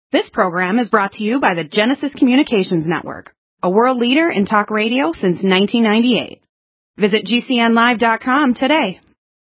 This program is brought to you by the Genesis Communications Network, a world leader in talk radio since 1998. Visit GCNlive.com today.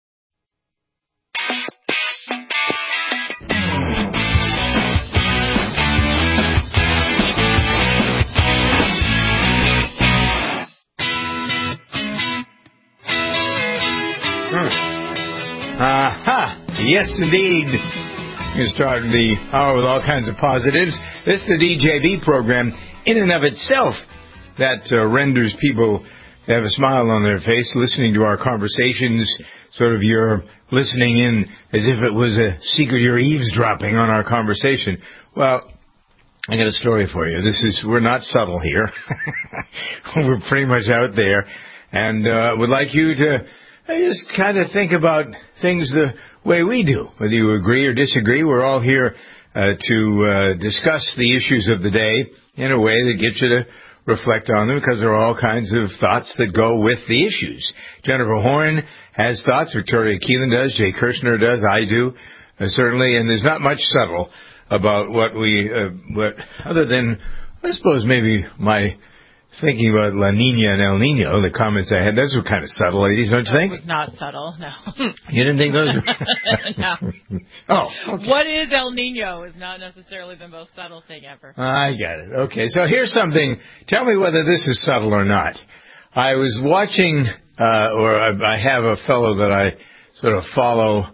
Yes, indeed. You start the hour with all kinds of positives. This is the DJV program in and of itself that renders people to have a smile on their face listening to our conversations. Sort of you're listening in as if it was a secret. You're eavesdropping on our conversation. Well, I got a story for you. We're not subtle here. We're pretty much out there, and would like you to just kind of think about things the way we do. Whether you agree or disagree, we're all here to discuss the issues of the day in a way that gets you to reflect on them, because there are all kinds of thoughts that go with the issues. Jennifer Horn has thoughts. Victoria Keelan does. Jay Kirshner does. I do, certainly. And there's not much subtle about what other than, I suppose, maybe my thinking about La Nina and El Nino, the comments I had, those were kind of subtle, ladies, don't you think? It was not subtle, no. You didn't think those were? No. Oh, okay. What is El Nino is not necessarily the most subtle thing ever. I got it. Okay, so here's something. Tell me whether this is subtle or not. I was watching, I have a fellow that I sort of follow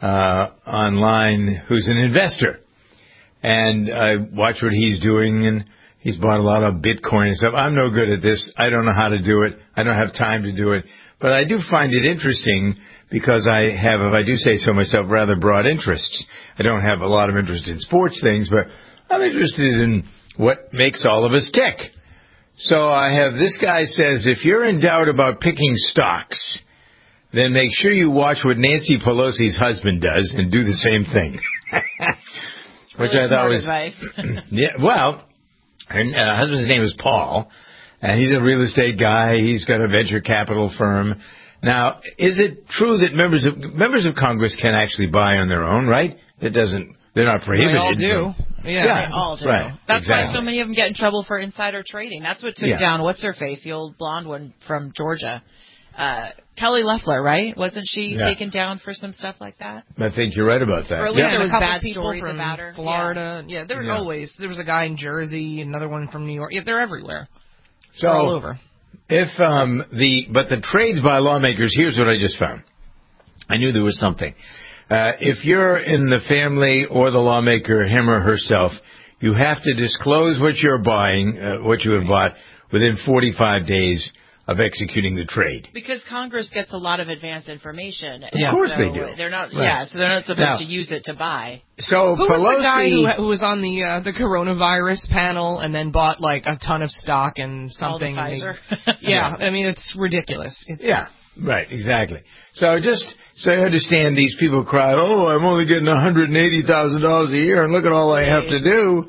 online who's an investor. And I watch what he's doing, and he's bought a lot of Bitcoin and stuff. I'm no good at this. I don't know how to do it. I don't have time to do it. But I do find it interesting because I have, if I do say so myself, rather broad interests. I don't have a lot of interest in sports things, but I'm interested in what makes all of us tick. So I have, this guy says, if you're in doubt about picking stocks, then make sure you watch what Nancy Pelosi's husband does and do the same thing. Which really I thought was advice. Yeah, well, her husband's name is Paul, and he's a real estate guy. He's got a venture capital firm. Now, is it true that members of Congress can actually buy on their own, right? They're not prohibited. They all do. Yeah, they all do. Right, That's exactly. why so many of them get in trouble for insider trading. That's what took down what's-her-face, the old blonde one from Georgia. Kelly Loeffler, right? Wasn't she taken down for some stuff like that? I think you're right about that. Or at least there was a bad people stories from about her. Florida. Yeah, there were always. There was a guy in Jersey, another one from New York. Yeah, they're everywhere. So they're all over. If but the trades by lawmakers, here's what I just found. I knew there was something. If you're in the family or the lawmaker, him or herself, you have to disclose what you're buying, what you have bought, within 45 days of executing the trade. Because Congress gets a lot of advance information. Of course they do. They're not, right. So they're not supposed to use it to buy. So who Pelosi, was the guy who was on the coronavirus panel and then bought like a ton of stock and something? All the Pfizer. I mean, it's ridiculous. Right, exactly. So just so you understand, these people cry, "Oh, I'm only getting $180,000 a year, and look at all I have to do."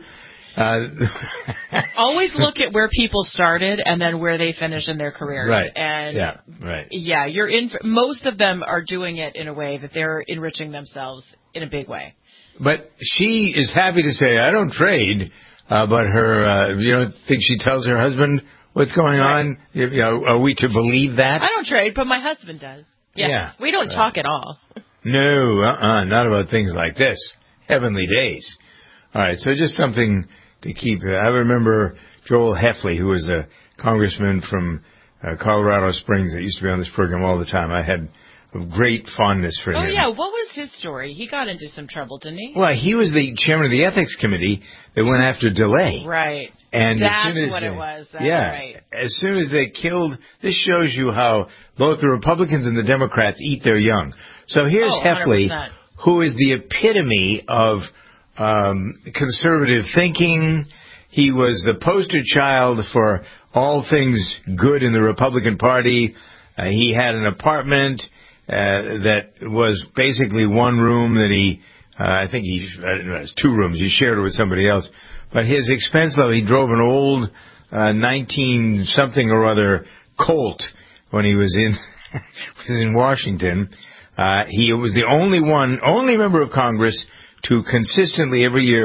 Always look at where people started and then where they finish in their careers. Right. And Yeah, you're in. Most of them are doing it in a way that they're enriching themselves in a big way. But she is happy to say, "I don't trade," but her, you don't think she tells her husband what's going on? You know, are we to believe that? I don't trade, but my husband does. Yeah. We don't talk at all. No, not about things like this. Heavenly days. All right, so just something to keep. I remember Joel Heffley, who was a congressman from Colorado Springs that used to be on this program all the time. I had a great fondness for him. Oh, yeah. What was his story? He got into some trouble, didn't he? Well, he was the chairman of the ethics committee that went after DeLay. Right. And that's what it was. That's right. As soon as they killed, this shows you how both the Republicans and the Democrats eat their young. So here's Heffley, 100%. who is the epitome of conservative thinking. He was the poster child for all things good in the Republican Party. He had an apartment that was basically one room that I don't know, it was two rooms. He shared it with somebody else. But his expense level, he drove an old 19-something or other Colt when he was in Washington. He was the only member of Congress to consistently every year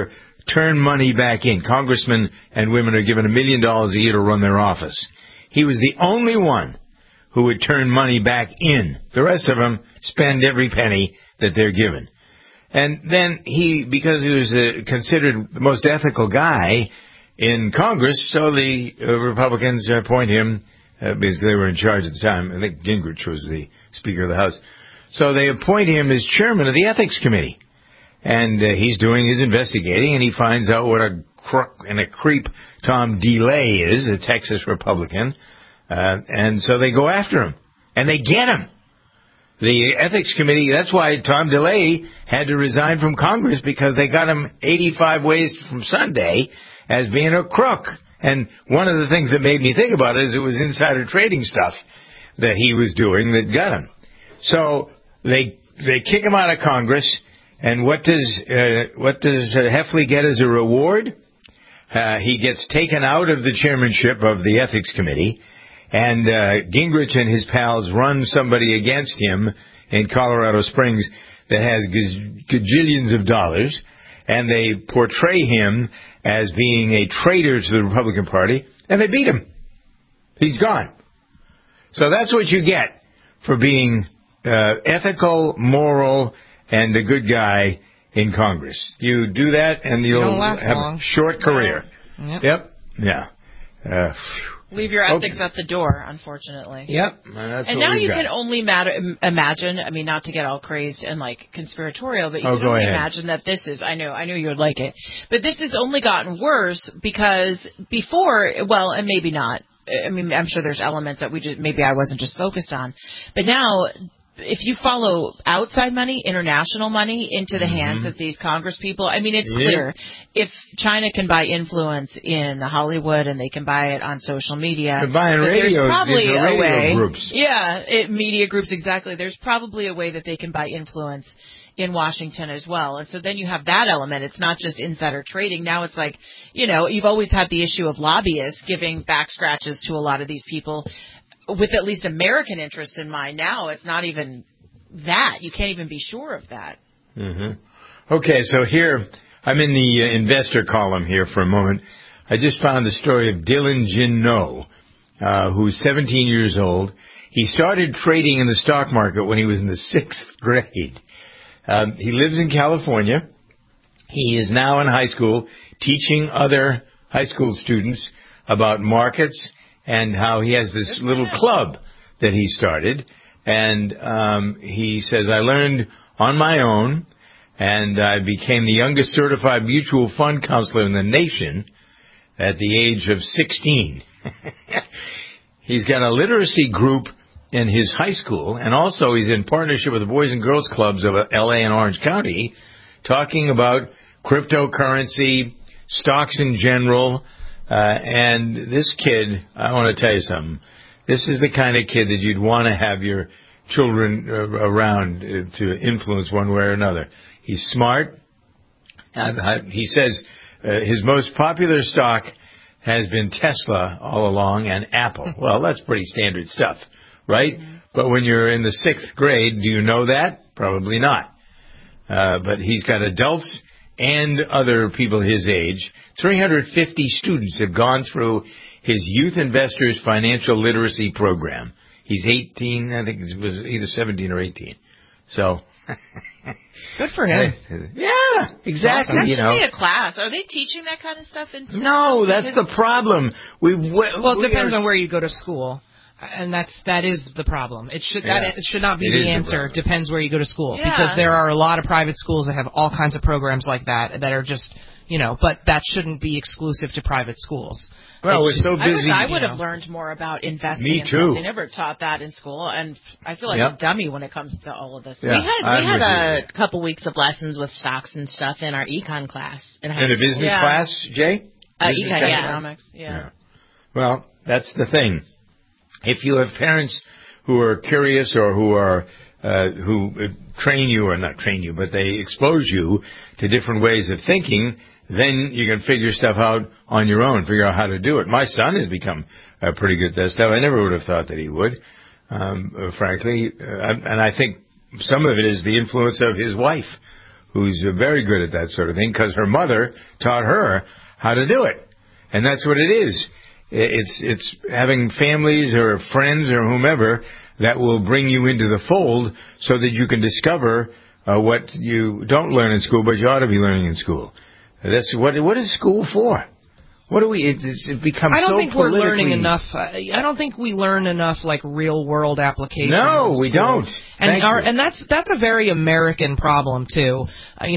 turn money back in. Congressmen and women are given $1 million a year to run their office. He was the only one who would turn money back in. The rest of them spend every penny that they're given. And then because he was considered the most ethical guy in Congress, so the Republicans appoint him, because they were in charge at the time. I think Gingrich was the Speaker of the House. So they appoint him as chairman of the Ethics Committee. And he's doing his investigating, and he finds out what a crook and a creep Tom DeLay is, a Texas Republican. And so they go after him, and they get him. The Ethics Committee, that's why Tom DeLay had to resign from Congress, because they got him 85 ways from Sunday as being a crook. And one of the things that made me think about it is it was insider trading stuff that he was doing that got him. So they kick him out of Congress, and what does Heffley get as a reward? He gets taken out of the chairmanship of the Ethics Committee, and Gingrich and his pals run somebody against him in Colorado Springs that has gajillions of dollars, and they portray him as being a traitor to the Republican Party, and they beat him. He's gone. So that's what you get for being ethical, moral, and a good guy in Congress. You do that, and you'll have a short career. Yep. Yeah. Leave your ethics at the door, unfortunately. Yep. And now you can only imagine, I mean, not to get all crazy and conspiratorial, but you can only imagine that this is, I knew you would like it, but this has only gotten worse because before, well, and maybe not, I mean, I'm sure there's elements that maybe I wasn't just focused on, but now, if you follow outside money, international money, into the hands of these Congress people, I mean, it's clear. If China can buy influence in Hollywood and they can buy it on social media, there's probably a way. Groups. Yeah, media groups, exactly. There's probably a way that they can buy influence in Washington as well. And so then you have that element. It's not just insider trading. Now it's you've always had the issue of lobbyists giving back scratches to a lot of these people, with at least American interests in mind. Now it's not even that. You can't even be sure of that. Okay, so here, I'm in the investor column here for a moment. I just found the story of Dylan Jinno, who's 17 years old. He started trading in the stock market when he was in the 6th grade. He lives in California. He is now in high school teaching other high school students about markets and how he has this little club that he started. And he says, I learned on my own, and I became the youngest certified mutual fund counselor in the nation at the age of 16. He's got a literacy group in his high school, and also he's in partnership with the Boys and Girls Clubs of L.A. and Orange County, talking about cryptocurrency, stocks in general. And this kid, I want to tell you something. This is the kind of kid that you'd want to have your children around to influence one way or another. He's smart. He says his most popular stock has been Tesla all along and Apple. Well, that's pretty standard stuff, right? But when you're in the 6th grade, do you know that? Probably not. But he's got adults and other people his age. 350 students have gone through his Youth Investors Financial Literacy Program. He's 18, I think it was either 17 or 18. So... Good for him. Yeah, exactly. That should be a class. Are they teaching that kind of stuff in school? No, that's the problem. Well, it depends on where you go to school. And that is the problem. It should not be the answer. It depends where you go to school, because there are a lot of private schools that have all kinds of programs like that are just, but that shouldn't be exclusive to private schools. Well, we're so busy. I would have learned more about investing. Me too. They never taught that in school, and I feel like a dummy when it comes to all of this. Yeah, we had a couple weeks of lessons with stocks and stuff in our econ class in high school. In the business class, Jay? Econ, economics. Yeah. Well, that's the thing. If you have parents who are curious or who train you, or not train you, but they expose you to different ways of thinking, then you can figure stuff out on your own, figure out how to do it. My son has become pretty good at that stuff. I never would have thought that he would, frankly. And I think some of it is the influence of his wife, who's very good at that sort of thing because her mother taught her how to do it. And that's what it is. It's having families or friends or whomever that will bring you into the fold so that you can discover what you don't learn in school but you ought to be learning in school. That's what is school for? What do we? It becomes so politically. I don't think we're learning enough. I don't think we learn enough like real world applications. No, we don't. And that's a very American problem too.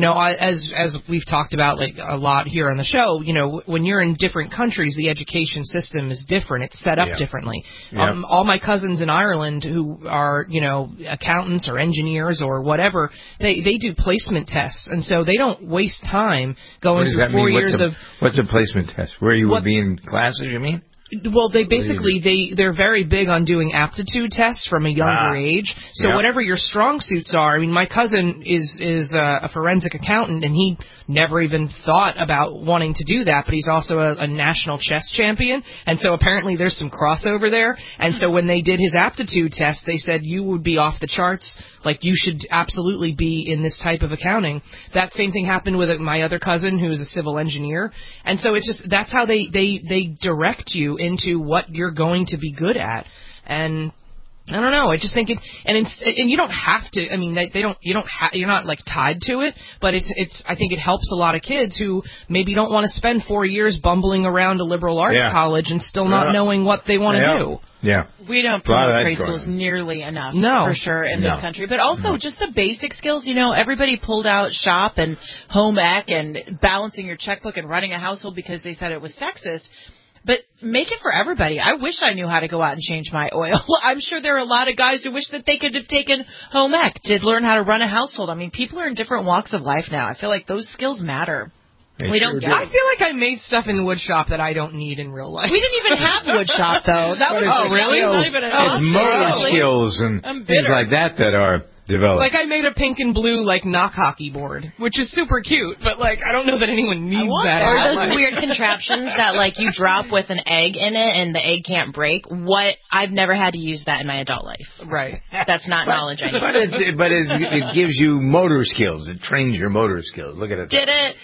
As we've talked about like a lot here on the show, when you're in different countries, the education system is different. It's set up differently. Yeah. All my cousins in Ireland who are accountants or engineers or whatever, they do placement tests, and so they don't waste time going through 4 years of. What's a placement test? Where you would be in classes, you mean? Well, they're very big on doing aptitude tests from a younger age. So whatever your strong suits are, I mean, my cousin is a forensic accountant, and he never even thought about wanting to do that, but he's also a national chess champion, and so apparently there's some crossover there. And so when they did his aptitude test, they said you would be off the charts, like you should absolutely be in this type of accounting. That same thing happened with my other cousin who's a civil engineer, and so it's just that's how they direct you into what you're going to be good at. And I don't know. I just think and you don't have to. I mean, you're not like tied to it. But I think it helps a lot of kids who maybe don't want to spend 4 years bumbling around a liberal arts college and still not knowing what they want to do. Yeah. We don't promote trade schools nearly enough, for sure, in this country. But also just the basic skills. Everybody pulled out shop and home ec and balancing your checkbook and running a household because they said it was sexist. But make it for everybody. I wish I knew how to go out and change my oil. I'm sure there are a lot of guys who wish that they could have taken home ec, did learn how to run a household. I mean, people are in different walks of life now. I feel like those skills matter. I feel like I made stuff in wood shop that I don't need in real life. We didn't even have wood shop, though. That was really? It's motor skills and things like that are developed. Like I made a pink and blue knock hockey board, which is super cute, but I don't know that anyone needs that. Or those weird contraptions that you drop with an egg in it and the egg can't break. I've never had to use that in my adult life. Right. That's not knowledge I need. But it gives you motor skills. It trains your motor skills. Look at it. Did it?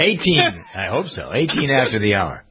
18. I hope so. 18 after the hour.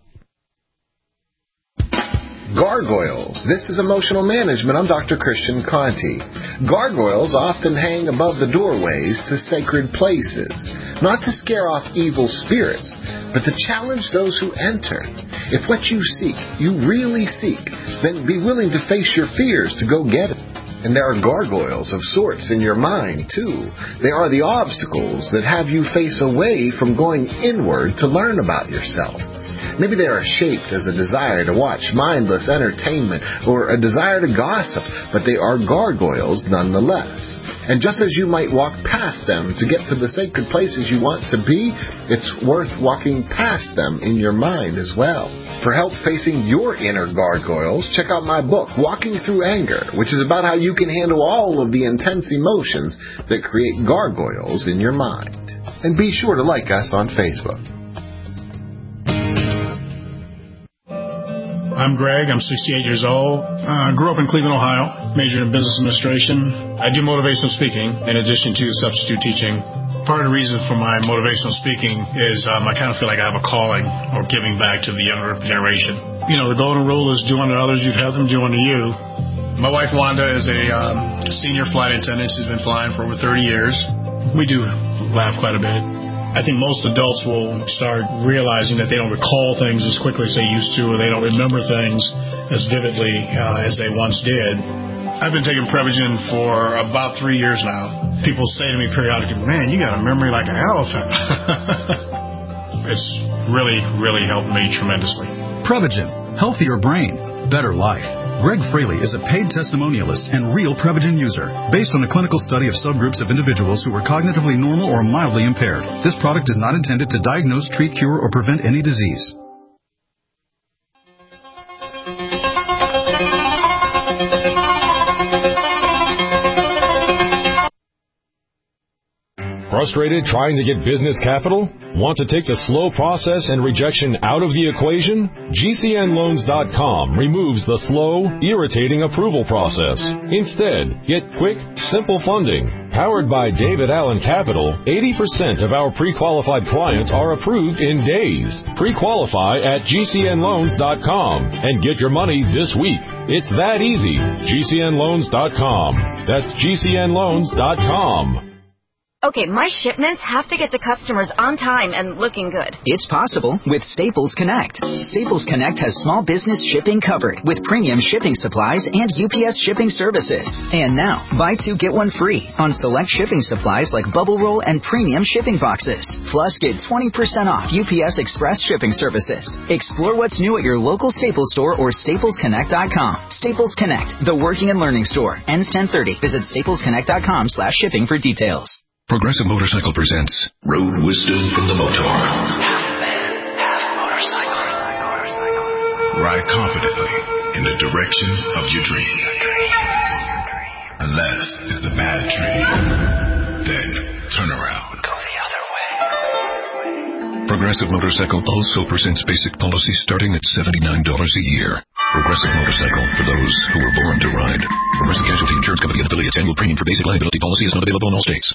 Gargoyles. This is Emotional Management. I'm Dr. Christian Conti. Gargoyles often hang above the doorways to sacred places, not to scare off evil spirits, but to challenge those who enter. If what you seek, you really seek, then be willing to face your fears to go get it. And there are gargoyles of sorts in your mind, too. They are the obstacles that have you face away from going inward to learn about yourself. Maybe they are shaped as a desire to watch mindless entertainment or a desire to gossip, but they are gargoyles nonetheless. And just as you might walk past them to get to the sacred places you want to be, it's worth walking past them in your mind as well. For help facing your inner gargoyles, check out my book, Walking Through Anger, which is about how you can handle all of the intense emotions that create gargoyles in your mind. And be sure to like us on Facebook. I'm Greg. I'm 68 years old. Grew up in Cleveland, Ohio. Majored in business administration. I do motivational speaking in addition to substitute teaching. Part of the reason for my motivational speaking is I kind of feel like I have a calling or giving back to the younger generation. The golden rule is do unto others, you'd have them do unto you. My wife, Wanda, is a senior flight attendant. She's been flying for over 30 years. We do laugh quite a bit. I think most adults will start realizing that they don't recall things as quickly as they used to, or they don't remember things as vividly as they once did. I've been taking Prevagen for about 3 years now. People say to me periodically, man, you got a memory like an elephant. It's really, really helped me tremendously. Prevagen. Healthier brain. Better life. Greg Fraley is a paid testimonialist and real Prevagen user, based on a clinical study of subgroups of individuals who were cognitively normal or mildly impaired. This product is not intended to diagnose, treat, cure, or prevent any disease. Frustrated trying to get business capital? Want to take the slow process and rejection out of the equation? GCNLoans.com removes the slow, irritating approval process. Instead, get quick, simple funding. Powered by David Allen Capital, 80% of our pre-qualified clients are approved in days. Pre-qualify at GCNLoans.com and get your money this week. It's that easy. GCNLoans.com. That's GCNLoans.com. Okay, my shipments have to get to customers on time and looking good. It's possible with Staples Connect. Staples Connect has small business shipping covered with premium shipping supplies and UPS shipping services. And now, buy two, get one free on select shipping supplies like bubble roll and premium shipping boxes. Plus, get 20% off UPS Express shipping services. Explore what's new at your local Staples store or staplesconnect.com. Staples Connect, the working and learning store. Ends 10/30. Visit staplesconnect.com/shipping for details. Progressive Motorcycle presents Road Wisdom from the Motor. Half man, half motorcycle. Ride confidently in the direction of your dreams. Unless it's a bad dream, then turn around. Go the other way. Progressive Motorcycle also presents basic policy starting at $79 a year. Progressive Motorcycle, for those who were born to ride. Progressive Casualty Insurance Company and affiliates. Annual premium for basic liability policy is not available in all states.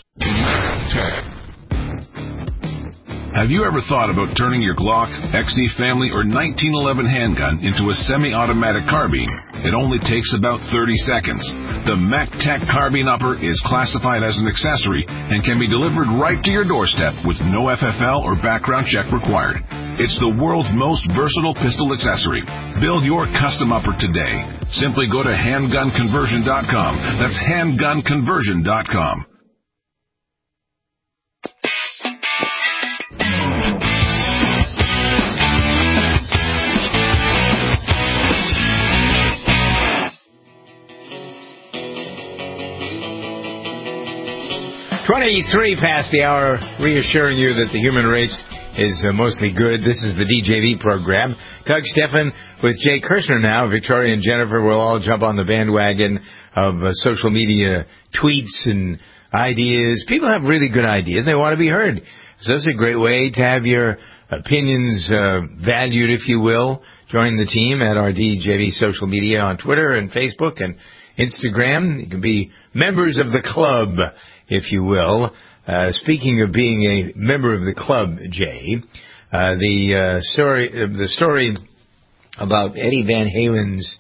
Have you ever thought about turning your Glock, XD Family, or 1911 handgun into a semi-automatic carbine? It only takes about 30 seconds. The MacTech Carbine Upper is classified as an accessory and can be delivered right to your doorstep with no FFL or background check required. It's the world's most versatile pistol accessory. Build your custom upper today. Simply go to handgunconversion.com. That's handgunconversion.com. .23 past the hour, reassuring you that the human race is mostly good. This is the DJV program. Doug Steffen with Jay Kirshner now. Victoria and Jennifer will all jump on the bandwagon of social media tweets and ideas. People have really good ideas. They want to be heard. So this is a great way to have your opinions valued, if you will. Join the team at our DJV social media on Twitter and Facebook and Instagram. You can be members of the club, if you will. Speaking of being a member of the club, Jay, the story about Eddie Van Halen's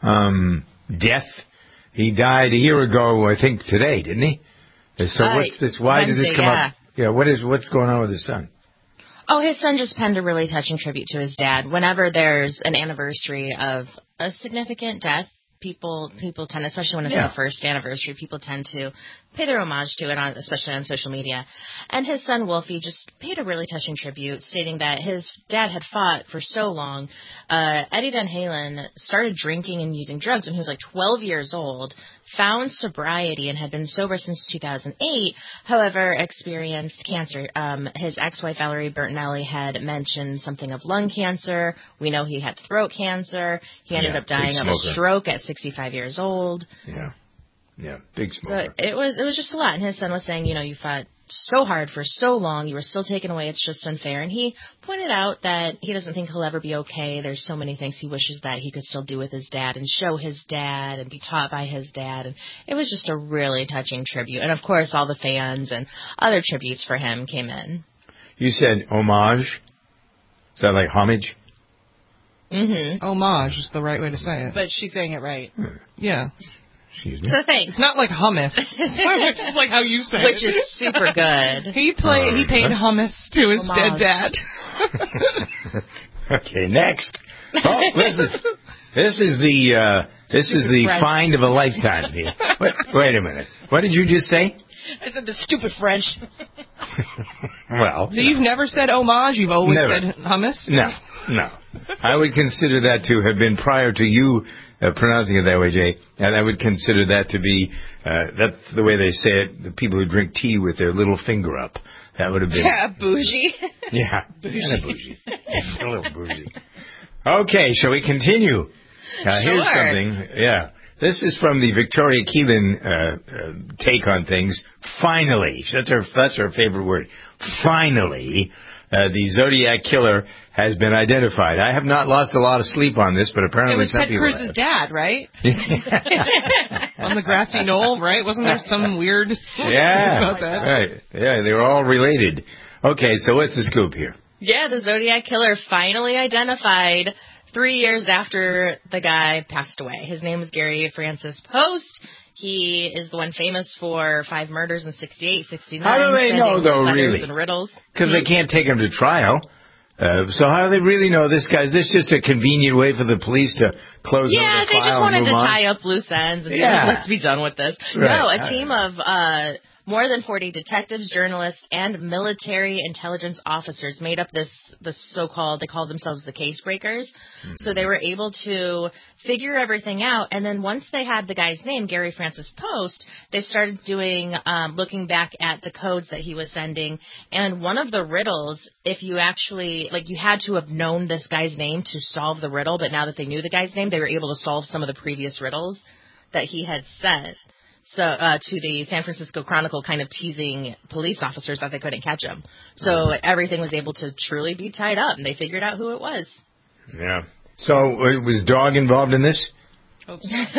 death. He died a year ago, I think today, didn't he? So what's this? Why Wednesday, did this come up? Yeah, what's going on with his son? Oh, his son just penned a really touching tribute to his dad. Whenever there's an anniversary of a significant death, people tend, especially when it's the first anniversary, people tend to pay their homage to it, especially on social media. And his son, Wolfie, just paid a really touching tribute, stating that his dad had fought for so long. Eddie Van Halen started drinking and using drugs when he was like 12 years old, found sobriety and had been sober since 2008, however, experienced cancer. His ex-wife, Valerie Bertinelli, had mentioned something of lung cancer. We know he had throat cancer. He ended up dying of a stroke at 65 years old. Yeah, big smoker. So it was just a lot. And his son was saying, you fought so hard for so long, you were still taken away, it's just unfair. And he pointed out that he doesn't think he'll ever be okay. There's so many things he wishes that he could still do with his dad and show his dad and be taught by his dad. And it was just a really touching tribute. And, of course, all the fans and other tributes for him came in. You said homage? Is that like homage? Mm-hmm. Homage is the right way to say it. But she's saying it right. Yeah. Excuse me. So thanks. It's not like hummus. Which is like how you say it. Which is super good. He paid hummus to his dead dad. Okay, next. Oh, this is the find of a lifetime here. Wait a minute. What did you just say? I said the stupid French. Well. So you've never said homage? You've always said hummus? No. I would consider that to have been prior to you pronouncing it that way, Jay. And I would consider that to be, that's the way they say it, the people who drink tea with their little finger up. That would have been... Yeah, bougie. Yeah, kind of bougie. A little bougie. Okay, shall we continue? Sure. Here's something. Yeah. This is from the Victoria Keelan take on things. Finally, that's her favorite word. Finally, the Zodiac Killer has been identified. I have not lost a lot of sleep on this, but apparently some people have. It was Ted Cruz's dad, right? On the grassy knoll, right? Wasn't there some weird about that? Right. Yeah, they were all related. Okay, so what's the scoop here? Yeah, the Zodiac Killer finally identified 3 years after the guy passed away. His name is Gary Francis Post. He is the one famous for 5 murders in 68, 69. How do they know, though, really? And riddles. Because they can't take him to trial. So how do they really know this guy's? This just a convenient way for the police to close the file? Yeah, they just wanted to tie up loose ends and let's be done with this. Right. No, a team of more than 40 detectives, journalists, and military intelligence officers made up this so-called, they call themselves the case breakers. Mm-hmm. So they were able to figure everything out. And then once they had the guy's name, Gary Francis Post, they started looking back at the codes that he was sending. And one of the riddles, if you actually, you had to have known this guy's name to solve the riddle. But now that they knew the guy's name, they were able to solve some of the previous riddles that he had sent. So to the San Francisco Chronicle, kind of teasing police officers that they couldn't catch him. So everything was able to truly be tied up, and they figured out who it was. Yeah. So was Dog involved in this? No,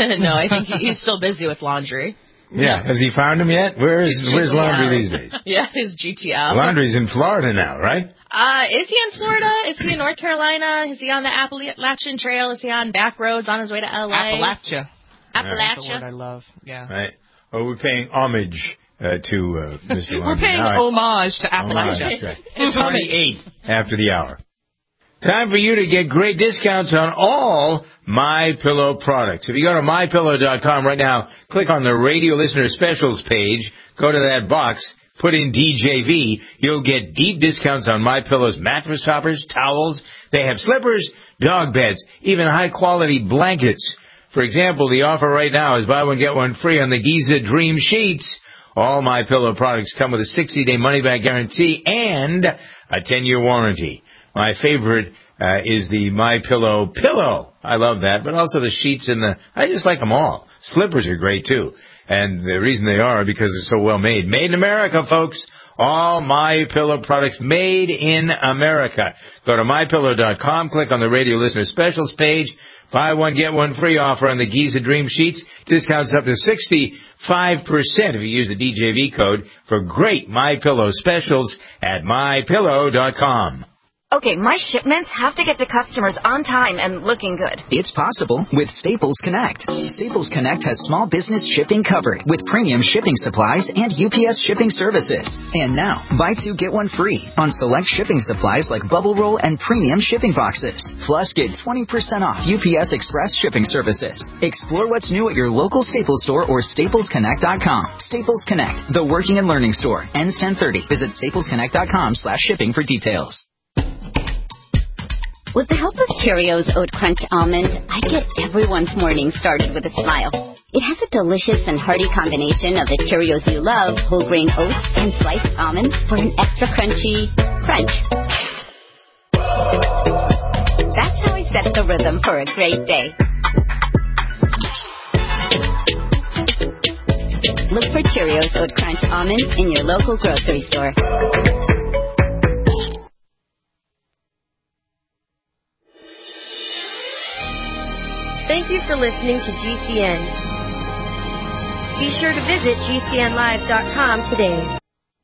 I think he's still busy with laundry. Yeah. Has he found him yet? Where's Laundry these days? Yeah, his GTL. Laundry's in Florida now, right? Is he in Florida? Is he in North Carolina? Is he on the Appalachian Trail? Is he on back roads on his way to L.A.? Appalachia. Appalachia. That's the word I love. Yeah. Right. Oh, we're paying homage to Mr. Laundry. We're paying homage to Appalachia. That's right. It's 28 after the hour. Time for you to get great discounts on all MyPillow products. If you go to MyPillow.com right now, click on the radio listener specials page, go to that box, put in DJV, you'll get deep discounts on MyPillow's mattress toppers, towels. They have slippers, dog beds, even high-quality blankets. For example, the offer right now is buy one, get one free on the Giza Dream Sheets. All MyPillow products come with a 60-day money-back guarantee and a 10-year warranty. My favorite is the MyPillow pillow. I love that, but also the sheets and I just like them all. Slippers are great, too. And the reason they are because they're so well made. Made in America, folks. All MyPillow products made in America. Go to MyPillow.com, click on the radio listener specials page. Buy one, get one free offer on the Giza Dream Sheets. Discounts up to 65% if you use the DJV code for great MyPillow specials at MyPillow.com. Okay, my shipments have to get to customers on time and looking good. It's possible with Staples Connect. Staples Connect has small business shipping covered with premium shipping supplies and UPS shipping services. And now, buy two, get one free on select shipping supplies like Bubble Roll and premium shipping boxes. Plus, get 20% off UPS Express shipping services. Explore what's new at your local Staples store or staplesconnect.com. Staples Connect, the working and learning store. Ends 10/30. Visit staplesconnect.com/shipping for details. With the help of Cheerios Oat Crunch Almond, I get everyone's morning started with a smile. It has a delicious and hearty combination of the Cheerios you love, whole grain oats, and sliced almonds for an extra crunchy crunch. That's how I set the rhythm for a great day. Look for Cheerios Oat Crunch Almonds in your local grocery store. Thank you for listening to GCN. Be sure to visit GCNlive.com today.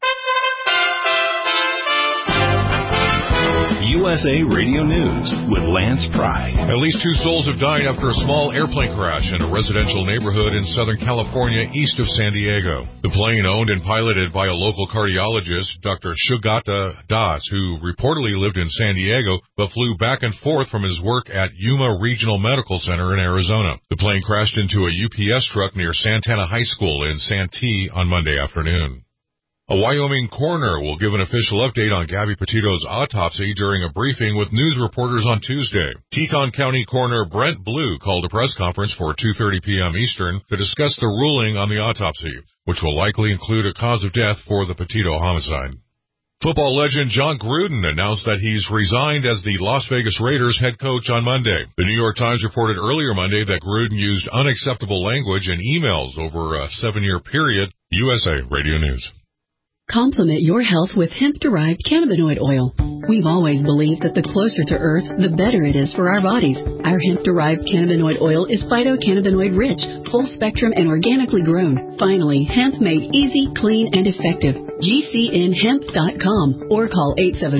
USA Radio News with Lance Pry. At least 2 souls have died after a small airplane crash in a residential neighborhood in Southern California east of San Diego. The plane, owned and piloted by a local cardiologist, Dr. Sugata Das, who reportedly lived in San Diego but flew back and forth from his work at Yuma Regional Medical Center in Arizona. The plane crashed into a UPS truck near Santana High School in Santee on Monday afternoon. A Wyoming coroner will give an official update on Gabby Petito's autopsy during a briefing with news reporters on Tuesday. Teton County Coroner Brent Blue called a press conference for 2:30 p.m. Eastern to discuss the ruling on the autopsy, which will likely include a cause of death for the Petito homicide. Football legend John Gruden announced that he's resigned as the Las Vegas Raiders head coach on Monday. The New York Times reported earlier Monday that Gruden used unacceptable language in emails over a 7-year period. USA Radio News. Complement your health with hemp-derived cannabinoid oil. We've always believed that the closer to Earth, the better it is for our bodies. Our hemp-derived cannabinoid oil is phytocannabinoid-rich, full-spectrum, and organically grown. Finally, hemp made easy, clean, and effective. GCNhemp.com or call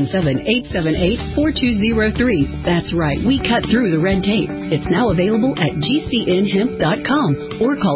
877-878-4203. That's right, we cut through the red tape. It's now available at GCNhemp.com or call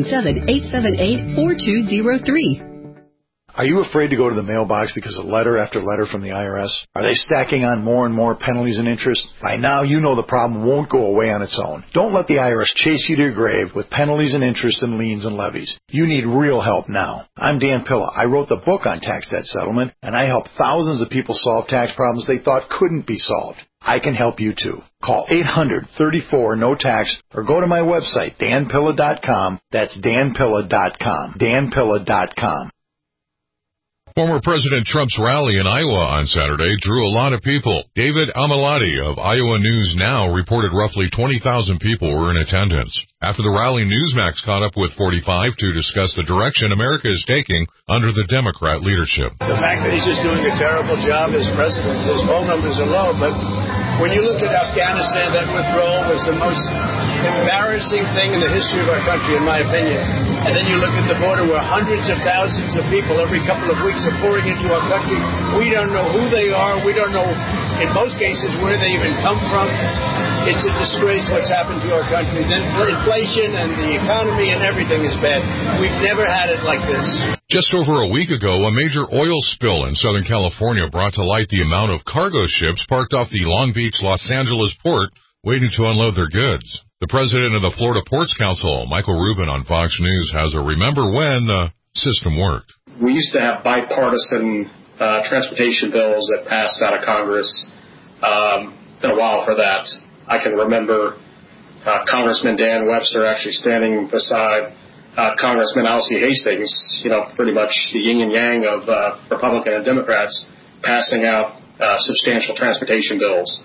877-878-4203. Are you afraid to go to the mailbox because of letter after letter from the IRS? Are they stacking on more and more penalties and interest? By now, you know the problem won't go away on its own. Don't let the IRS chase you to your grave with penalties and interest and liens and levies. You need real help now. I'm Dan Pilla. I wrote the book on tax debt settlement, and I help thousands of people solve tax problems they thought couldn't be solved. I can help you too. Call 800-34-NO-TAX or go to my website, danpilla.com. That's danpilla.com. danpilla.com. Former President Trump's rally in Iowa on Saturday drew a lot of people. David Amalati of Iowa News Now reported roughly 20,000 people were in attendance. After the rally, Newsmax caught up with 45 to discuss the direction America is taking under the Democrat leadership. The fact that he's just doing a terrible job as president, his poll numbers are low, but when you look at Afghanistan, that withdrawal was the most embarrassing thing in the history of our country, in my opinion. And then you look at the border where hundreds of thousands of people every couple of weeks are pouring into our country. We don't know who they are. We don't know, in most cases, where they even come from. It's a disgrace what's happened to our country. Then inflation and the economy and everything is bad. We've never had it like this. Just over a week ago, a major oil spill in Southern California brought to light the amount of cargo ships parked off the Long Beach, Los Angeles port waiting to unload their goods. The president of the Florida Ports Council, Michael Rubin on Fox News, has a remember when system worked. We used to have bipartisan transportation bills that passed out of Congress. Been a while for that. I can remember Congressman Dan Webster actually standing beside Congressman Alcee Hastings, pretty much the yin and yang of Republican and Democrats, passing out substantial transportation bills.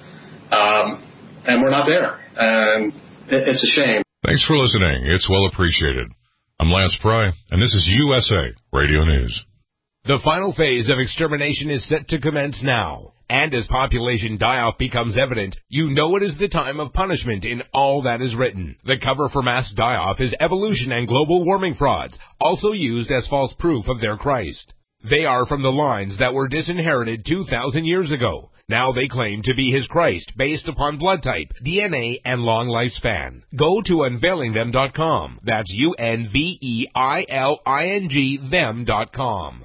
And we're not there. And it's a shame. Thanks for listening. It's well appreciated. I'm Lance Pry, and this is USA Radio News. The final phase of extermination is set to commence now. And as population die-off becomes evident, you know it is the time of punishment in all that is written. The cover for mass die-off is evolution and global warming frauds, also used as false proof of their Christ. They are from the lines that were disinherited 2,000 years ago. Now they claim to be his Christ based upon blood type, DNA, and long lifespan. Go to unveilingthem.com. That's UNVEILING them.com.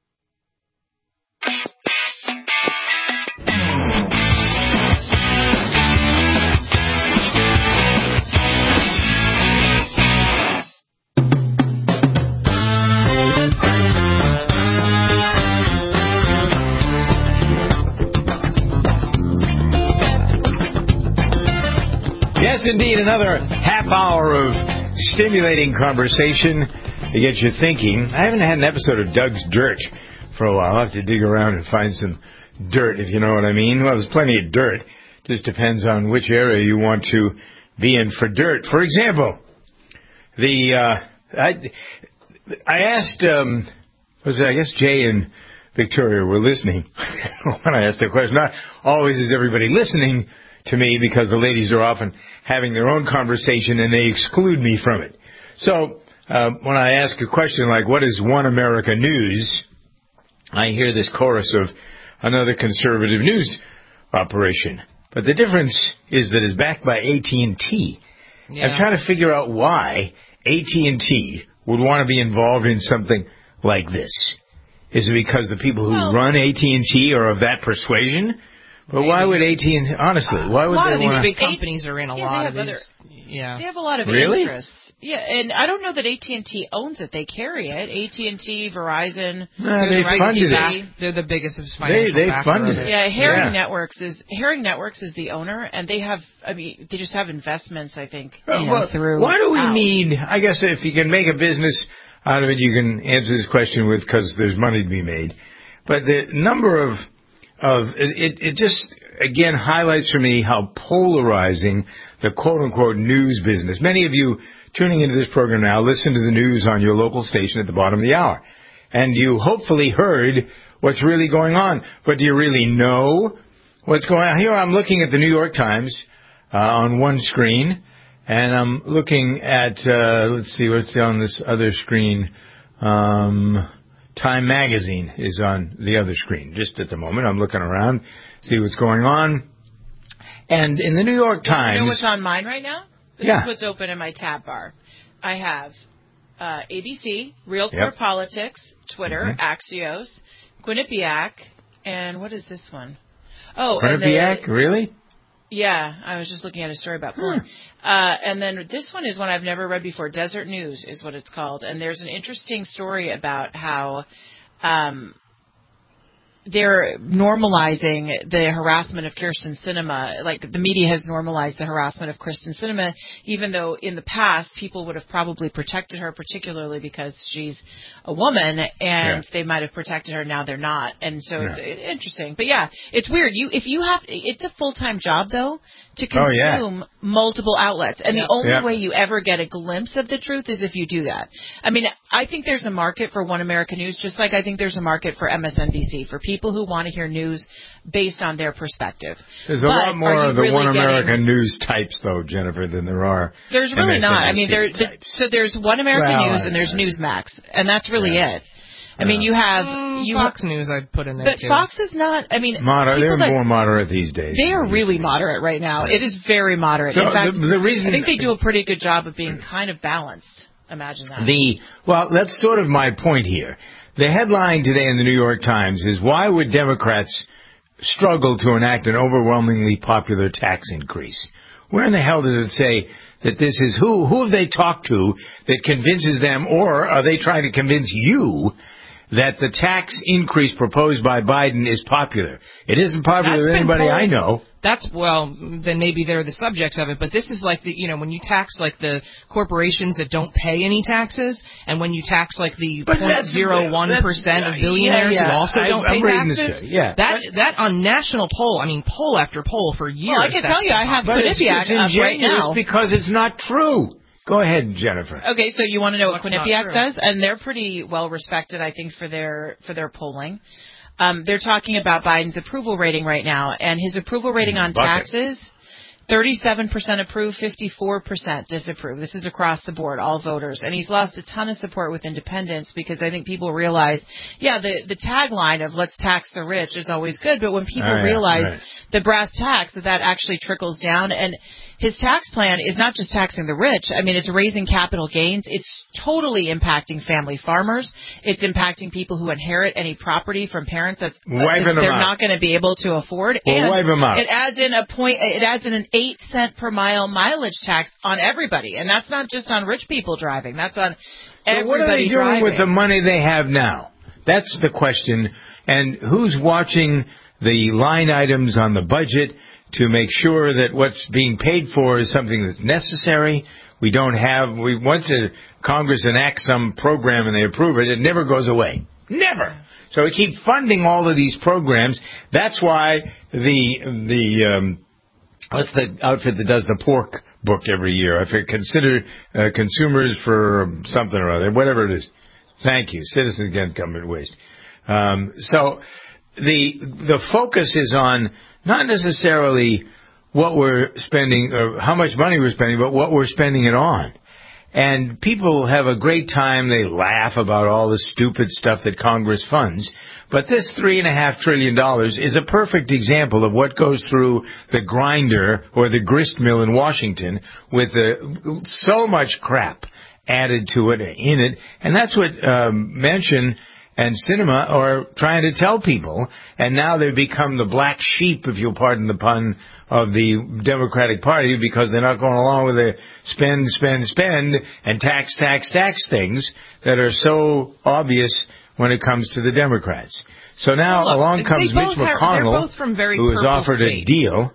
Yes, indeed, another half hour of stimulating conversation to get you thinking. I haven't had an episode of Doug's Dirt for a while. I'll have to dig around and find some dirt, if you know what I mean. Well, there's plenty of dirt. Just depends on which area you want to be in for dirt. For example, I asked, I guess Jay and Victoria were listening when I asked the question. Not always is everybody listening to me because the ladies are often having their own conversation and they exclude me from it. So when I ask a question like, what is One America News, I hear this chorus of another conservative news operation. But the difference is that it's backed by AT&T. Yeah. I'm trying to figure out why AT&T would want to be involved in something like this. Is it because the people who run AT&T are of that persuasion? But why would AT&T, honestly, why would they want to? A lot of these big companies are in a lot of these. Yeah. They have a lot of interests. Yeah, and I don't know that AT&T owns it. They carry it. AT&T, Verizon. They funded it. They're the biggest financial They funded it. Yeah, Herring Networks is the owner, and they just have investments, I think, through. Why do we need, I guess if you can make a business out of it, you can answer this question with, because there's money to be made. But the number of it just, again, highlights for me how polarizing the quote-unquote news business. Many of you tuning into this program now listen to the news on your local station at the bottom of the hour. And you hopefully heard what's really going on. But do you really know what's going on? Here I'm looking at the New York Times on one screen, and I'm looking at, let's see, what's on this other screen. Time Magazine is on the other screen. Just at the moment, I'm looking around, see what's going on. And in the New York Times... You know what's on mine right now? This is what's open in my tab bar. I have ABC, Real Clear Politics, Twitter, Axios, Quinnipiac, and what is this one? Oh, Quinnipiac? Really? Yeah, I was just looking at a story about polling. And then this one is one I've never read before. Desert News is what it's called. And there's an interesting story about how they're normalizing the harassment of Kyrsten Sinema. Like, the media has normalized the harassment of Kyrsten Sinema, even though in the past people would have probably protected her, particularly because she's a woman, and they might have protected her. Now they're not. And so it's interesting. But yeah, it's weird. It's a full-time job, though, to consume multiple outlets. And the only way you ever get a glimpse of the truth is if you do that. I mean, I think there's a market for One American News, just like I think there's a market for MSNBC, for people who want to hear news based on their perspective. There's a lot more of the One American News types, though, Jennifer, than there are. There's really not. I mean, so there's One American News and there's Newsmax, and that's really it. I mean, you have Fox News. I'd put in there too. But Fox is not. I mean, they're more moderate these days. They are really moderate right now. It is very moderate. So in fact, the reason I think they do a pretty good job of being kind of balanced. Imagine that. Well, that's sort of my point here. The headline today in the New York Times is, why would Democrats struggle to enact an overwhelmingly popular tax increase? Where in the hell does it say that this is who have they talked to that convinces them, or are they trying to convince you that the tax increase proposed by Biden is popular? It isn't popular with anybody I know. Then maybe they're the subjects of it, but this is like when you tax like the corporations that don't pay any taxes, and when you tax like the 0.01% of billionaires who also don't pay taxes. That on national poll, poll after poll for years. Well, I can tell you, I have Quinnipiac up right now because it's not true. Go ahead, Jennifer. Okay, so you want to know what Quinnipiac says? And they're pretty well respected, I think, for their polling. They're talking about Biden's approval rating right now, and his approval rating on taxes, 37% approve, 54% disapprove. This is across the board, all voters. And he's lost a ton of support with independents because I think people realize, the tagline of let's tax the rich is always good, but when people realize the brass tacks, that actually trickles down. And his tax plan is not just taxing the rich. I mean, it's raising capital gains. It's totally impacting family farmers. It's impacting people who inherit any property from parents that they're not going to be able to afford. And wipe them out. It adds in an 8-cent per mile mileage tax on everybody, and that's not just on rich people driving. That's on everybody driving. What are they doing with the money they have now? That's the question. And who's watching the line items on the budget to make sure that what's being paid for is something that's necessary? Once Congress enacts some program and they approve it, it never goes away. Never. So we keep funding all of these programs. That's why what's the outfit that does the pork book every year? I forget, consider consumers for something or other, whatever it is. Thank you. Citizens Against Government Waste. So the focus is on not necessarily what we're spending or how much money we're spending, but what we're spending it on. And people have a great time. They laugh about all the stupid stuff that Congress funds. But this $3.5 trillion is a perfect example of what goes through the grinder or the grist mill in Washington with so much crap added to it, in it. And that's what Manchin and Sinema are trying to tell people, and now they've become the black sheep, if you'll pardon the pun, of the Democratic Party because they're not going along with the spend, and tax things that are so obvious when it comes to the Democrats. So now along comes Mitch McConnell, who has offered a deal.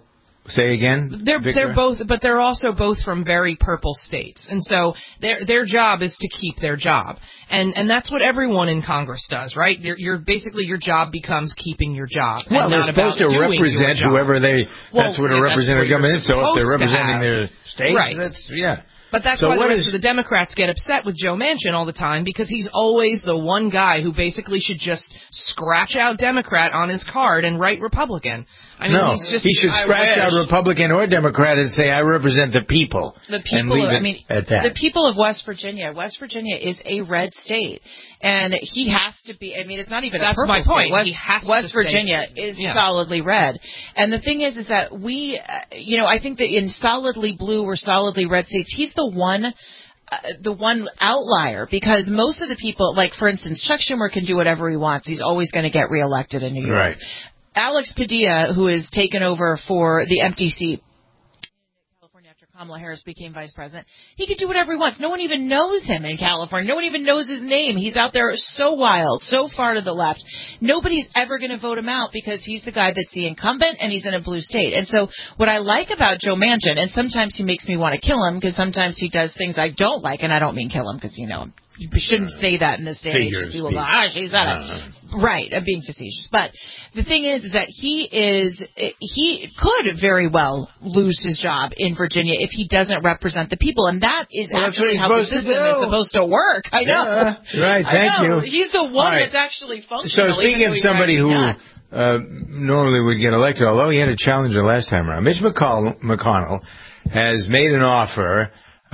Say again? They're both, but they're also both from very purple states, and so their job is to keep their job, and that's what everyone in Congress does, right? You're basically, your job becomes keeping your job. Well, they're supposed to represent whoever that's what a representative government is. So if they're representing their state, right. Yeah. But that's why the rest of the Democrats get upset with Joe Manchin all the time, because he's always the one guy who basically should just scratch out Democrat on his card and write Republican. I mean, he should scratch out Republican or Democrat and say, I represent the people. The people, the people of West Virginia. West Virginia is a red state. And he has to be, it's not even a purple my point. state. West Virginia is solidly red. And the thing is that we, I think that in solidly blue or solidly red states, he's the one outlier, because most of the people, like, for instance, Chuck Schumer can do whatever he wants. He's always going to get reelected in New York. Right. Alex Padilla, who has taken over for the empty seat in California after Kamala Harris became vice president, he can do whatever he wants. No one even knows him in California. No one even knows his name. He's out there so wild, so far to the left. Nobody's ever going to vote him out, because he's the guy that's the incumbent and he's in a blue state. And so what I like about Joe Manchin, and sometimes he makes me want to kill him, because sometimes he does things I don't like, and I don't mean kill him, because, you shouldn't say that in this day and age. People go, she's not right. I'm being facetious. But the thing is that he could very well lose his job in Virginia if he doesn't represent the people. And that is actually how the system is supposed to work. I know. Yeah. Right. Thank you. He's the one that's actually functional. So speaking of somebody who normally would get elected, although he had a challenger last time around, Mitch McConnell has made an offer,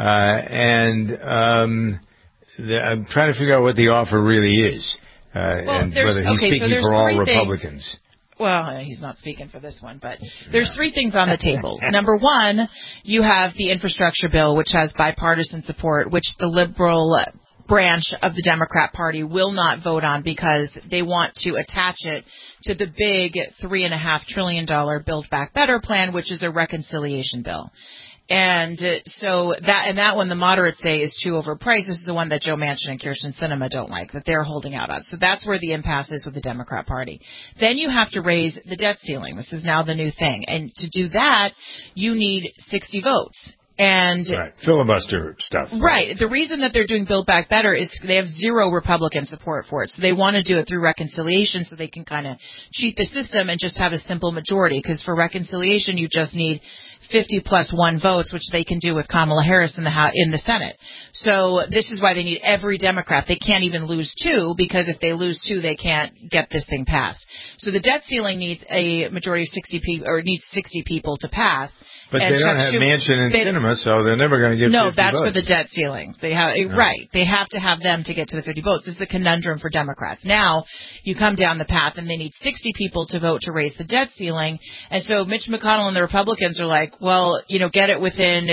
and I'm trying to figure out what the offer really is, and whether he's speaking for all Republicans. Well, he's not speaking for this one, but there's three things on the table. Number one, you have the infrastructure bill, which has bipartisan support, which the liberal branch of the Democrat Party will not vote on, because they want to attach it to the big $3.5 trillion Build Back Better plan, which is a reconciliation bill. And so that one, the moderates say, is too overpriced. This is the one that Joe Manchin and Kyrsten Sinema don't like, that they're holding out on. So that's where the impasse is with the Democrat Party. Then you have to raise the debt ceiling. This is now the new thing. And to do that, you need 60 votes. And filibuster stuff. Right. The reason that they're doing Build Back Better is they have zero Republican support for it. So they want to do it through reconciliation, so they can kind of cheat the system and just have a simple majority. Because for reconciliation, you just need 50 plus 1 votes, which they can do with Kamala Harris in the Senate. So this is why they need every Democrat. They can't even lose 2, because if they lose 2, they can't get this thing passed. So the debt ceiling needs a majority of 60 people, or needs 60 people to pass. But they don't have Manchin and Sinema, so they're never going to get 50 votes. No, that's for the debt ceiling. They have right. They have to have them to get to the 50 votes. It's a conundrum for Democrats. Now, you come down the path, and they need 60 people to vote to raise the debt ceiling. And so Mitch McConnell and the Republicans are like, well, get it within.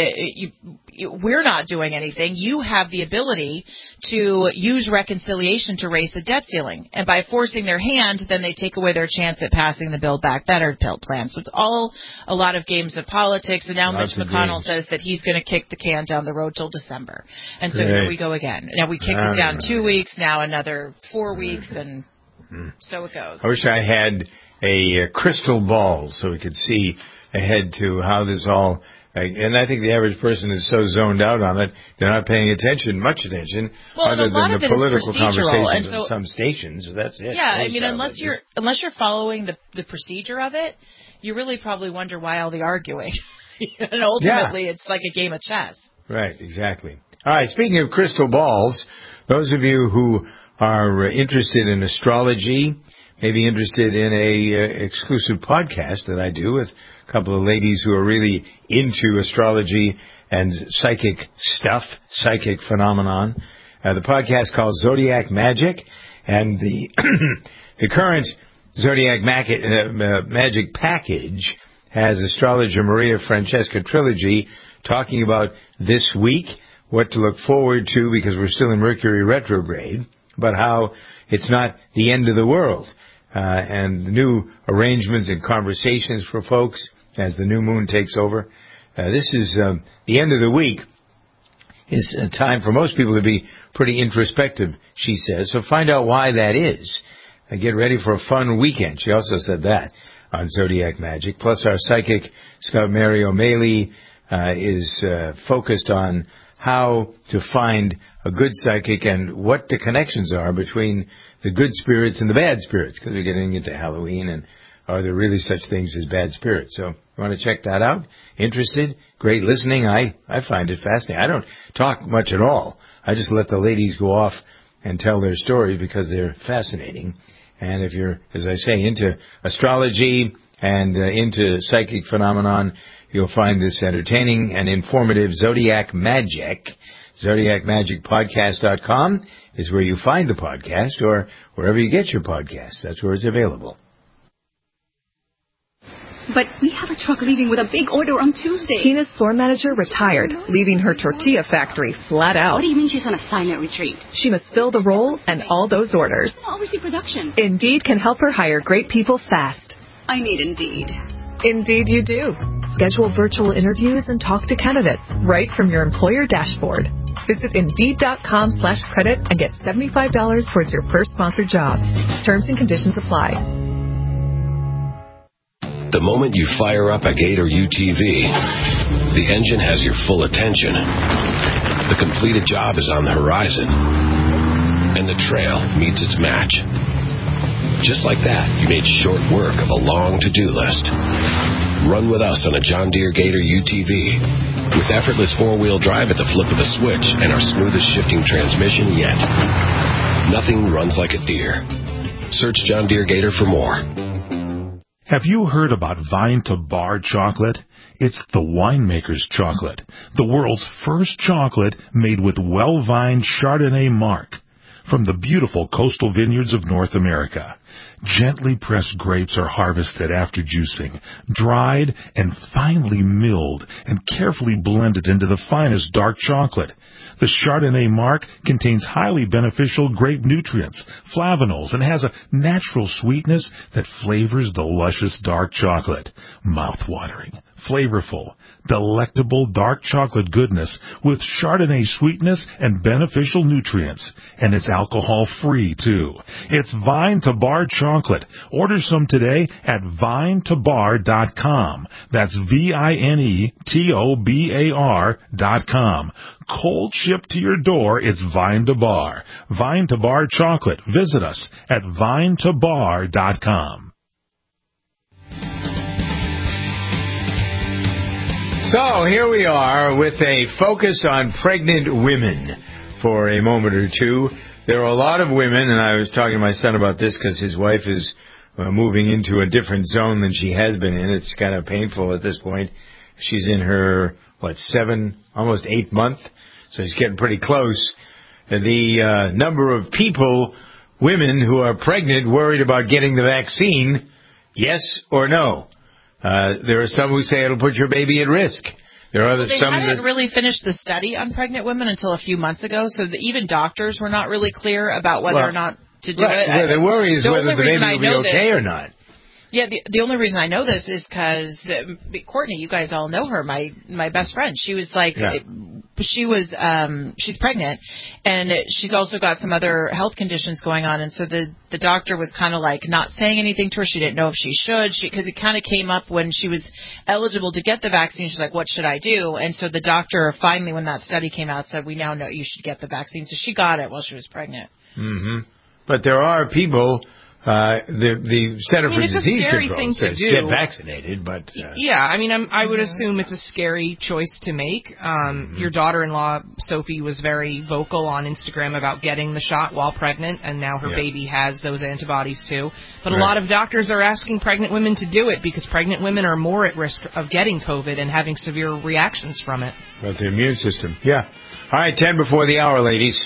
We're not doing anything. You have the ability to use reconciliation to raise the debt ceiling. And by forcing their hand, then they take away their chance at passing the Build Back Better plan. So it's all a lot of games of politics. And now Mitch McConnell says that he's going to kick the can down the road till December. And so here we go again. Now we kicked it down 2 weeks, now another 4 weeks, and so it goes. I wish I had a crystal ball so we could see ahead to how this all... And I think the average person is so zoned out on it, they're not paying much attention, other than the political conversations on some stations. That's it. Yeah, unless you're following the procedure of it, you really probably wonder why all the arguing. And ultimately, it's like a game of chess. Right, exactly. All right, speaking of crystal balls, those of you who are interested in astrology, maybe interested in a exclusive podcast that I do with a couple of ladies who are really into astrology and psychic stuff, psychic phenomenon. The podcast called Zodiac Magic, and the the current Zodiac Magic package has astrologer Maria Francesca Trilogy talking about this week, what to look forward to because we're still in Mercury retrograde, but how it's not the end of the world, and new arrangements and conversations for folks as the new moon takes over. This is the end of the week. Is a time for most people to be pretty introspective, she says. So find out why that is. Get ready for a fun weekend. She also said that. on Zodiac Magic. Plus, our psychic, Scout Mary O'Malley, is focused on how to find a good psychic and what the connections are between the good spirits and the bad spirits, because we're getting into Halloween, and are there really such things as bad spirits? So, you want to check that out? Interested? Great listening. I find it fascinating. I don't talk much at all. I just let the ladies go off and tell their stories because they're fascinating. And if you're, as I say, into astrology and into psychic phenomenon, you'll find this entertaining and informative Zodiac Magic. ZodiacMagicPodcast.com is where you find the podcast, or wherever you get your podcasts. That's where it's available. But we have a truck leaving with a big order on Tuesday. Tina's floor manager retired, leaving her tortilla factory flat out. What do you mean she's on a silent retreat? She must fill the role and all those orders. Oversee production. Indeed can help her hire great people fast. I need Indeed. Indeed you do. Schedule virtual interviews and talk to candidates right from your employer dashboard. Visit Indeed.com/credit and get $75 towards your first sponsored job. Terms and conditions apply. The moment you fire up a Gator UTV, the engine has your full attention. The completed job is on the horizon, and the trail meets its match. Just like that, you made short work of a long to-do list. Run with us on a John Deere Gator UTV with effortless four-wheel drive at the flip of a switch and our smoothest shifting transmission yet. Nothing runs like a Deere. Search John Deere Gator for more. Have you heard about Vine to Bar chocolate? It's the winemaker's chocolate, the world's first chocolate made with well-vined Chardonnay marc from the beautiful coastal vineyards of North America. Gently pressed grapes are harvested after juicing, dried and finely milled and carefully blended into the finest dark chocolate. The Chardonnay marc contains highly beneficial grape nutrients, flavanols, and has a natural sweetness that flavors the luscious dark chocolate. Mouth-watering, flavorful, delectable dark chocolate goodness with Chardonnay sweetness and beneficial nutrients. And it's alcohol-free, too. It's Vine to Bar chocolate. Order some today at vinetobar.com. That's VINETOBAR.com. Cold shipped to your door, it's Vine to Bar. Vine to Bar chocolate. Visit us at vinetobar.com. So here we are with a focus on pregnant women for a moment or two. There are a lot of women, and I was talking to my son about this because his wife is moving into a different zone than she has been in. It's kind of painful at this point. She's in her, 7, almost 8 month, so she's getting pretty close. The number of people, women who are pregnant, worried about getting the vaccine, yes or no? There are some who say it'll put your baby at risk. There are they hadn't really finished the study on pregnant women until a few months ago, so even doctors were not really clear about whether or not to do it. Well, the worry is whether the baby will be okay or not. Yeah, the only reason I know this is because Courtney, you guys all know her, my best friend. She was like, she's pregnant, and she's also got some other health conditions going on, and so the doctor was kind of like not saying anything to her. She didn't know if she should, because it kind of came up when she was eligible to get the vaccine. She's like, what should I do? And so the doctor finally, when that study came out, said, we now know you should get the vaccine. So she got it while she was pregnant. Mm-hmm. But there are people. The Center for Disease Control says get vaccinated, but I would assume it's a scary choice to make. Your daughter-in-law Sophie was very vocal on Instagram about getting the shot while pregnant, and now her baby has those antibodies too. But a lot of doctors are asking pregnant women to do it because pregnant women are more at risk of getting COVID and having severe reactions from it. About the immune system, All right, 10 before the hour, ladies.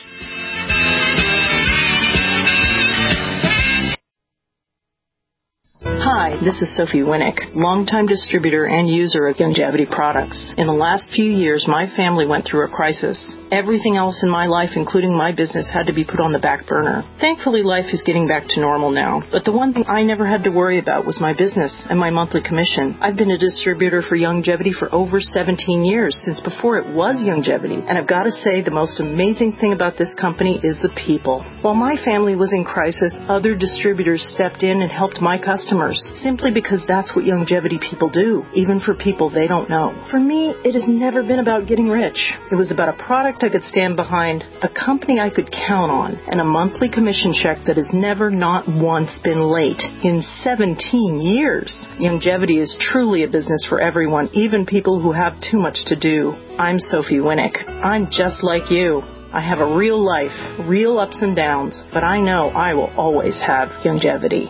Hi, this is Sophie Winnick, longtime distributor and user of Youngevity products. In the last few years, my family went through a crisis, everything else in my life, including my business, had to be put on the back burner. Thankfully, life is getting back to normal now. But the one thing I never had to worry about was my business and my monthly commission. I've been a distributor for Youngevity for over 17 years, since before it was Youngevity. And I've got to say, the most amazing thing about this company is the people. While my family was in crisis, other distributors stepped in and helped my customers, simply because that's what Youngevity people do, even for people they don't know. For me, it has never been about getting rich. It was about a product I could stand behind, a company I could count on, and a monthly commission check that has never, not once, been late in 17 years. Youngevity is truly a business for everyone, even people who have too much to do. I'm Sophie Winnick. I'm just like you. I have a real life, real ups and downs, but I know I will always have Youngevity.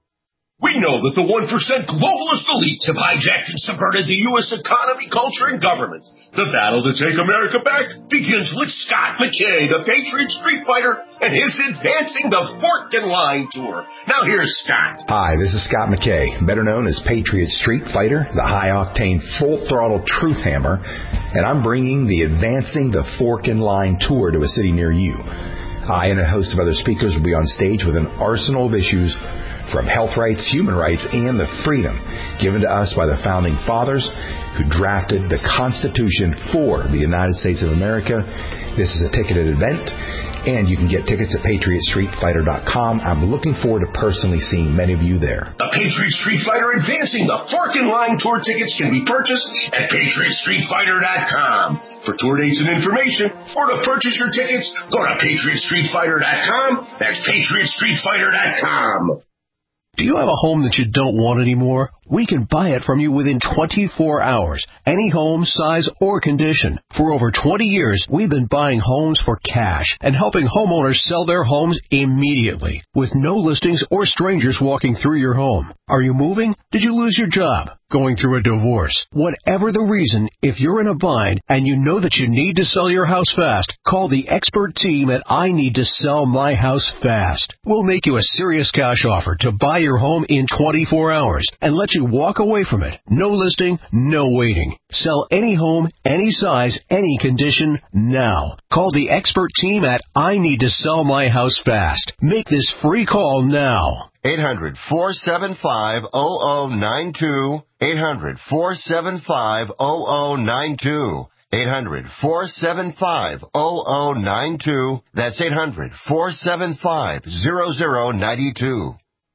We know that the 1% globalist elites have hijacked and subverted the U.S. economy, culture, and government. The battle to take America back begins with Scott McKay, the Patriot Street Fighter, and his Advancing the Fork and Line Tour. Now here's Scott. Hi, this is Scott McKay, better known as Patriot Street Fighter, the high-octane, full-throttle truth hammer, and I'm bringing the Advancing the Fork and Line Tour to a city near you. I and a host of other speakers will be on stage with an arsenal of issues from health rights, human rights, and the freedom given to us by the Founding Fathers who drafted the Constitution for the United States of America. This is a ticketed event, and you can get tickets at PatriotStreetFighter.com. I'm looking forward to personally seeing many of you there. The Patriot Street Fighter Advancing the Fork and Line Tour tickets can be purchased at PatriotStreetFighter.com. For tour dates and information, or to purchase your tickets, go to PatriotStreetFighter.com. That's PatriotStreetFighter.com. Do you have a home that you don't want anymore? We can buy it from you within 24 hours. Any home, size, or condition. For over 20 years, we've been buying homes for cash and helping homeowners sell their homes immediately with no listings or strangers walking through your home. Are you moving? Did you lose your job? Going through a divorce? Whatever the reason, if you're in a bind and you know that you need to sell your house fast, call the expert team at I Need to Sell My House Fast. We'll make you a serious cash offer to buy your home in 24 hours and let you walk away from it. No listing, no waiting. Sell any home, any size, any condition, now. Call the expert team at I Need to Sell My House Fast. Make this free call now. 800-475-0092. 800-475-0092. 800-475-0092. That's 800-475-0092.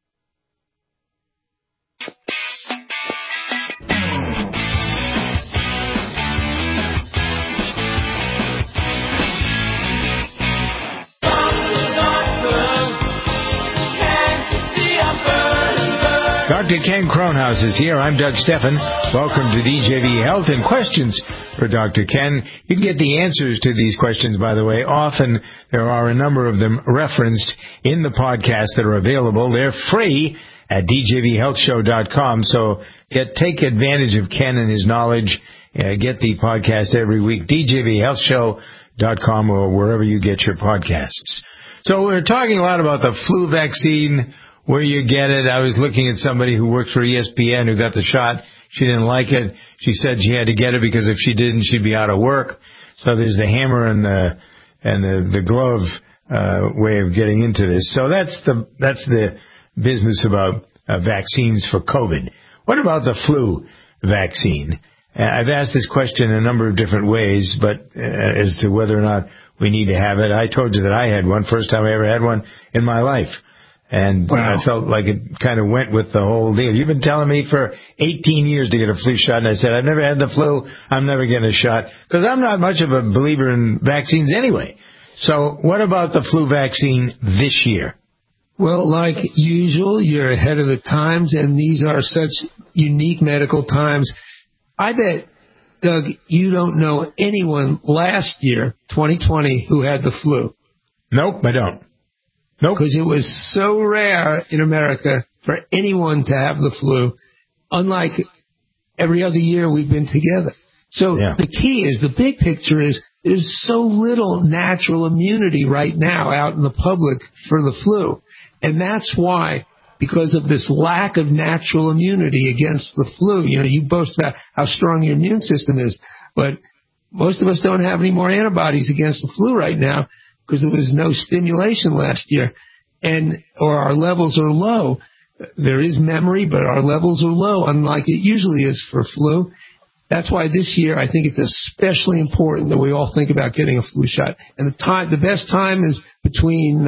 Dr. Ken Kronhaus is here. I'm Doug Steffen. Welcome to DJV Health and Questions for Dr. Ken. You can get the answers to these questions, by the way. Often there are a number of them referenced in the podcast that are available. They're free at djvhealthshow.com. So take advantage of Ken and his knowledge. Get the podcast every week, djvhealthshow.com or wherever you get your podcasts. So we're talking a lot about the flu vaccine, where you get it. I was looking at somebody who works for ESPN who got the shot. She didn't like it. She said she had to get it because if she didn't, she'd be out of work. So there's the hammer and the glove way of getting into this. So that's the business about vaccines for COVID. What about the flu vaccine? I've asked this question a number of different ways, but as to whether or not we need to have it. I told you that I had one, first time I ever had one in my life. And wow. I felt like it kind of went with the whole deal. You've been telling me for 18 years to get a flu shot, and I said, I've never had the flu. I'm never getting a shot, because I'm not much of a believer in vaccines anyway. So what about the flu vaccine this year? Well, like usual, you're ahead of the times, and these are such unique medical times. I bet, Doug, you don't know anyone last year, 2020, who had the flu. Nope, I don't. Nope. Because it was so rare in America for anyone to have the flu, unlike every other year we've been together. So The key is, the big picture is, there's so little natural immunity right now out in the public for the flu. And that's why, because of this lack of natural immunity against the flu, you boast about how strong your immune system is, but most of us don't have any more antibodies against the flu right now because there was no stimulation last year, or our levels are low. There is memory, but our levels are low, unlike it usually is for flu. That's why this year I think it's especially important that we all think about getting a flu shot. And the best time is between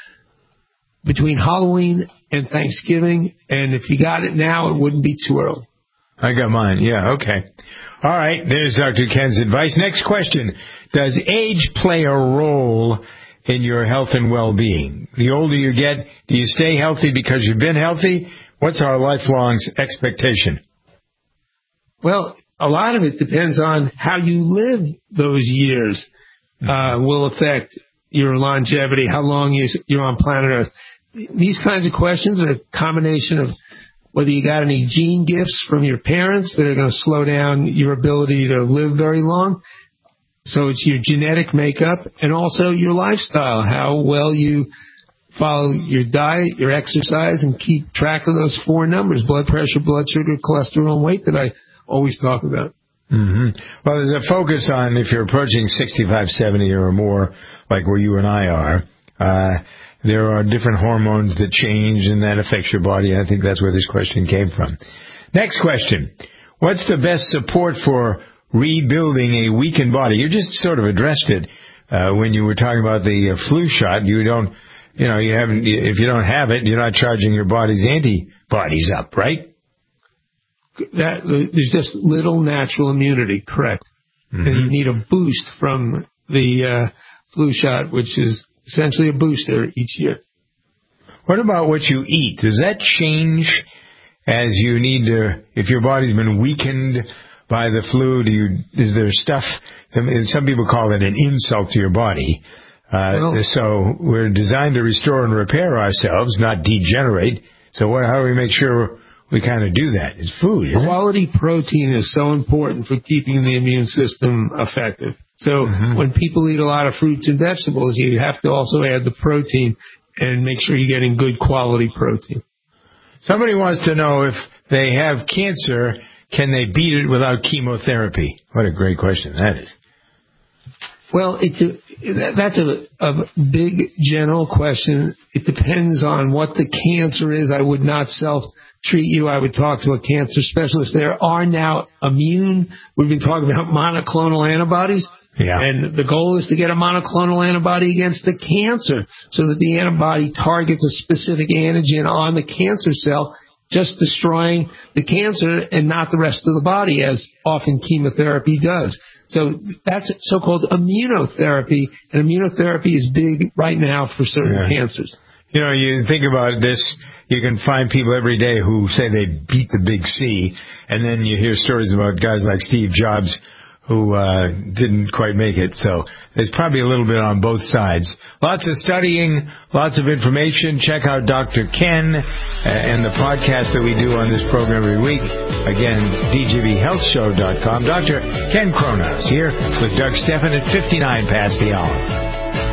Halloween and Thanksgiving. And if you got it now, it wouldn't be too early. I got mine. Yeah, okay. All right, there's Dr. Ken's advice. Next question. Does age play a role in your health and well-being? The older you get, do you stay healthy because you've been healthy? What's our lifelong expectation? Well, a lot of it depends on how you live those years will affect your longevity, how long you're on planet Earth. These kinds of questions are a combination of whether you got any gene gifts from your parents that are going to slow down your ability to live very long. So it's your genetic makeup and also your lifestyle, how well you follow your diet, your exercise, and keep track of those 4 numbers, blood pressure, blood sugar, cholesterol, and weight that I always talk about. Mm-hmm. Well, there's a focus on if you're approaching 65, 70 or more, like where you and I are, there are different hormones that change and that affects your body. I think that's where this question came from. Next question. What's the best support for rebuilding a weakened body? You just sort of addressed it when you were talking about the flu shot. If you don't have it, you're not charging your body's antibodies up, right? There's just little natural immunity, correct. Mm-hmm. And you need a boost from the flu shot, which is essentially a booster each year. What about what you eat? Does that change as you need to, if your body's been weakened by the flu, is there stuff, some people call it an insult to your body. So we're designed to restore and repair ourselves, not degenerate. So how do we make sure we kind of do that? It's food, isn't it? Quality protein is so important for keeping the immune system effective. So when people eat a lot of fruits and vegetables, you have to also add the protein and make sure you're getting good quality protein. Somebody wants to know if they have cancer, can they beat it without chemotherapy? What a great question that is. Well, that's a big general question. It depends on what the cancer is. I would not self-treat you. I would talk to a cancer specialist. There are now we've been talking about monoclonal antibodies. Yeah. And the goal is to get a monoclonal antibody against the cancer so that the antibody targets a specific antigen on the cancer cell, just destroying the cancer and not the rest of the body, as often chemotherapy does. So that's so-called immunotherapy, and immunotherapy is big right now for certain cancers. You know, you think about this, you can find people every day who say they beat the big C, and then you hear stories about guys like Steve Jobs who didn't quite make it. So there's probably a little bit on both sides. Lots of studying, lots of information. Check out Dr. Ken and the podcast that we do on this program every week. Again, dgbhealthshow.com. Dr. Ken Cronhaus here with Doug Stephan at 59 past the hour.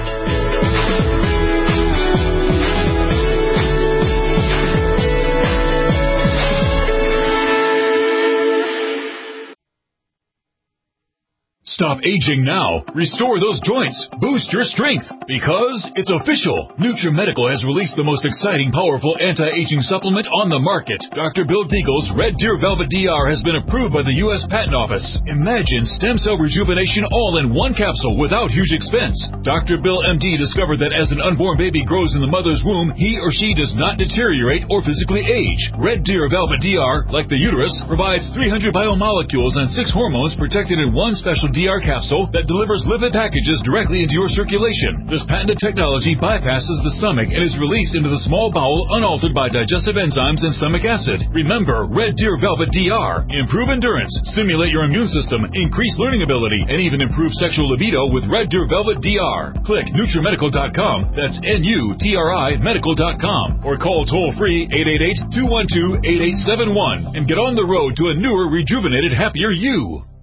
Stop aging now. Restore those joints. Boost your strength. Because it's official. NutriMedical has released the most exciting, powerful anti-aging supplement on the market. Dr. Bill Deagle's Red Deer Velvet DR has been approved by the U.S. Patent Office. Imagine stem cell rejuvenation all in one capsule without huge expense. Dr. Bill MD discovered that as an unborn baby grows in the mother's womb, he or she does not deteriorate or physically age. Red Deer Velvet DR, like the uterus, provides 300 biomolecules and 6 hormones protected in one special DR capsule that delivers lipid packages directly into your circulation. This patented technology bypasses the stomach and is released into the small bowel unaltered by digestive enzymes and stomach acid. Remember, Red Deer Velvet DR. Improve endurance, stimulate your immune system, increase learning ability, and even improve sexual libido with Red Deer Velvet DR. Click NutriMedical.com, that's NUTRI Medical.com, or call toll-free 888-212-8871 and get on the road to a newer, rejuvenated, happier you.